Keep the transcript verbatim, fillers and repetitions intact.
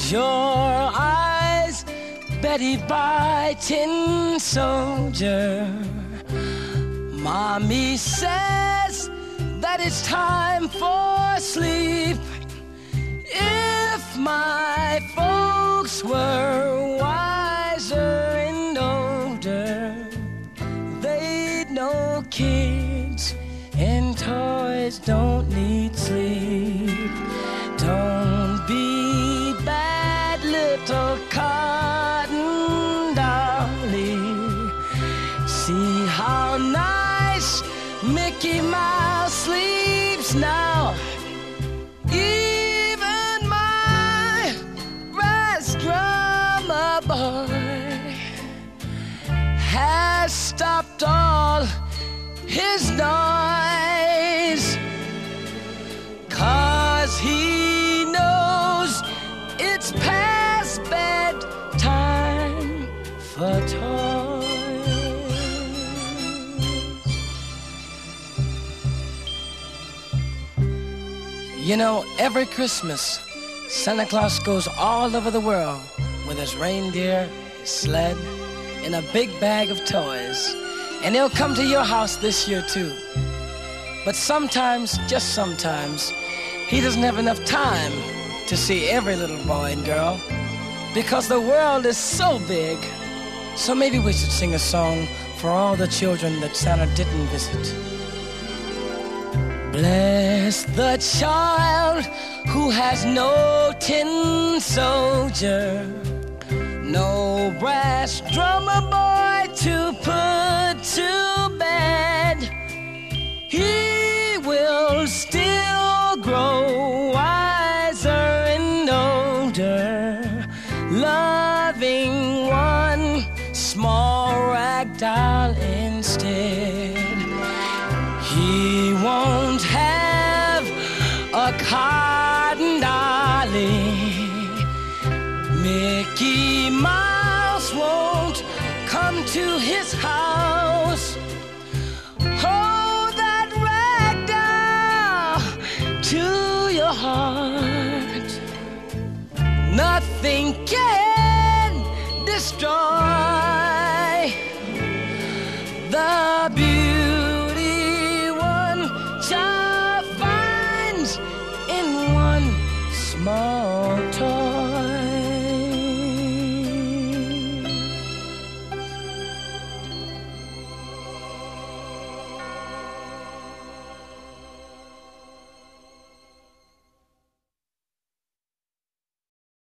Close your eyes, Betty by Tin Soldier. Mommy says that it's time for sleep. If my folks were wiser and older, they'd know kids and toys don't need sleep. Don't be bad, little cotton dolly. See how nice Mickey Mouse sleeps now. Even my brass drummer boy has stopped all his noise, 'cause he knows it's past bedtime for toys. You know, every Christmas, Santa Claus goes all over the world with his reindeer, his sled, and a big bag of toys. And he'll come to your house this year too. But sometimes, just sometimes, he doesn't have enough time to see every little boy and girl, because the world is so big. So maybe we should sing a song for all the children that Santa didn't visit. Bless the child who has no tin soldier, no brass drummer boy to put to bed. He will still grow wiser and older, loving one small rag doll instead. He won't have a cotton dolly. Mickey Mouse won't come to his house. Hold that rag doll to your heart. Nothing can destroy